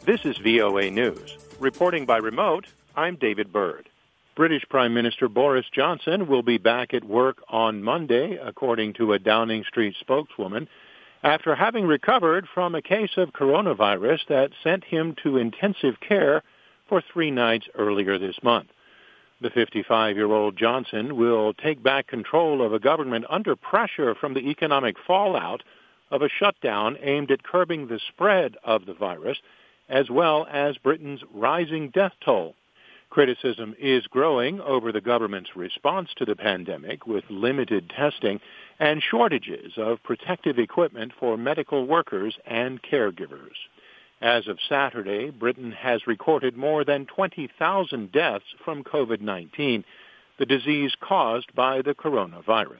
This is VOA News. Reporting by remote, I'm David Byrd. British Prime Minister Boris Johnson will be back at work on Monday, according to a Downing Street spokeswoman, after having recovered from a case of coronavirus that sent him to intensive care for 3 nights earlier this month. The 55-year-old Johnson will take back control of a government under pressure from the economic fallout of a shutdown aimed at curbing the spread of the virus, as well as Britain's rising death toll. Criticism is growing over the government's response to the pandemic with limited testing and shortages of protective equipment for medical workers and caregivers. As of Saturday, Britain has recorded more than 20,000 deaths from COVID-19, the disease caused by the coronavirus.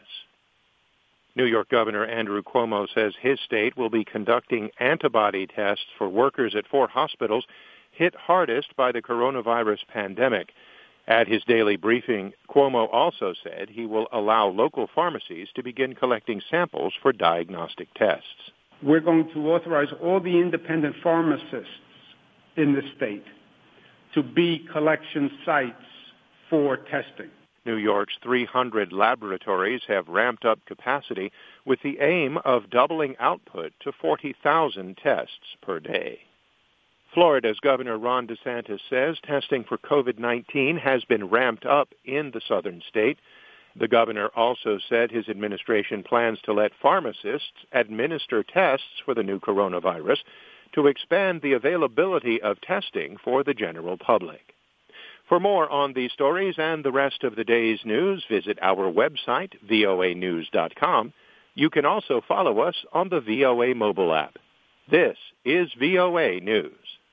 New York Governor Andrew Cuomo says his state will be conducting antibody tests for workers at 4 hospitals hit hardest by the coronavirus pandemic. At his daily briefing, Cuomo also said he will allow local pharmacies to begin collecting samples for diagnostic tests. We're going to authorize all the independent pharmacists in the state to be collection sites for testing. New York's 300 laboratories have ramped up capacity with the aim of doubling output to 40,000 tests per day. Florida's Governor Ron DeSantis says testing for COVID-19 has been ramped up in the southern state. The governor also said his administration plans to let pharmacists administer tests for the new coronavirus to expand the availability of testing for the general public. For more on these stories and the rest of the day's news, visit our website, voanews.com. You can also follow us on the VOA mobile app. This is VOA News.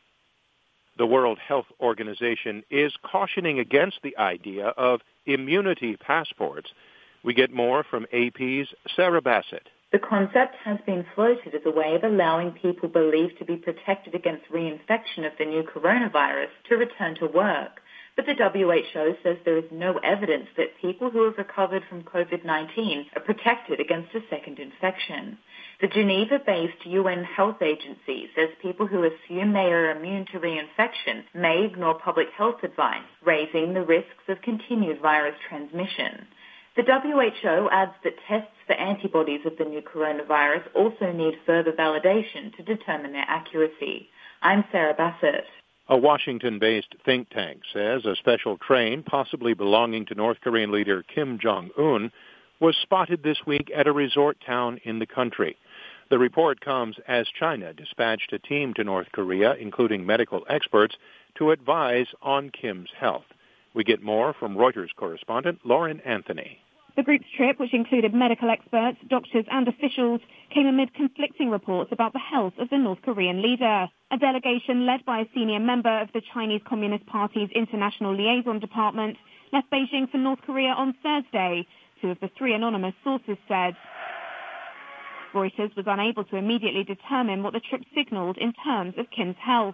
The World Health Organization is cautioning against the idea of immunity passports. We get more from AP's Sarah Bassett. The concept has been floated as a way of allowing people believed to be protected against reinfection of the new coronavirus to return to work. But the WHO says there is no evidence that people who have recovered from COVID-19 are protected against a second infection. The Geneva-based UN Health Agency says people who assume they are immune to reinfection may ignore public health advice, raising the risks of continued virus transmission. The WHO adds that tests for antibodies of the new coronavirus also need further validation to determine their accuracy. I'm Sarah Bassett. A Washington-based think tank says a special train, possibly belonging to North Korean leader Kim Jong-un, was spotted this week at a resort town in the country. The report comes as China dispatched a team to North Korea, including medical experts, to advise on Kim's health. We get more from Reuters correspondent Lauren Anthony. The group's trip, which included medical experts, doctors and officials, came amid conflicting reports about the health of the North Korean leader. A delegation led by a senior member of the Chinese Communist Party's International Liaison Department left Beijing for North Korea on Thursday, 2 of the 3 anonymous sources said. Reuters was unable to immediately determine what the trip signaled in terms of Kim's health.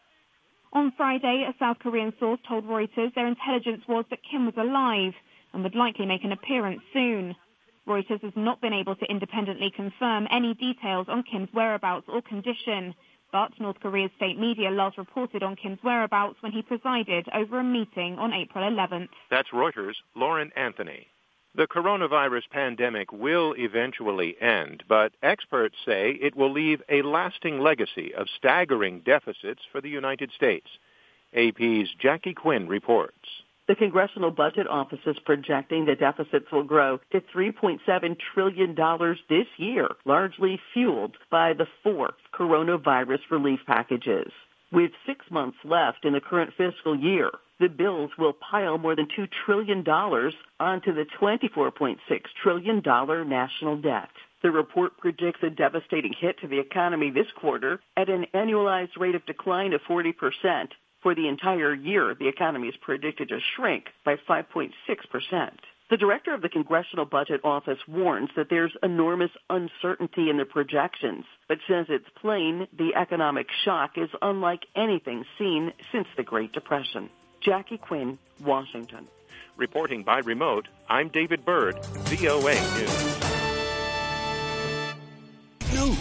On Friday, a South Korean source told Reuters their intelligence was that Kim was alive and would likely make an appearance soon. Reuters has not been able to independently confirm any details on Kim's whereabouts or condition, but North Korea's state media last reported on Kim's whereabouts when he presided over a meeting on April 11th. That's Reuters' Lauren Anthony. The coronavirus pandemic will eventually end, but experts say it will leave a lasting legacy of staggering deficits for the United States. AP's Jackie Quinn reports. The Congressional Budget Office is projecting the deficits will grow to $3.7 trillion this year, largely fueled by the 4th coronavirus relief packages. With 6 months left in the current fiscal year, the bills will pile more than $2 trillion onto the $24.6 trillion national debt. The report predicts a devastating hit to the economy this quarter at an annualized rate of decline of 40%. For the entire year, the economy is predicted to shrink by 5.6%. The director of the Congressional Budget Office warns that there's enormous uncertainty in the projections, but says it's plain the economic shock is unlike anything seen since the Great Depression. Jackie Quinn, Washington. Reporting by remote, I'm David Byrd, VOA News.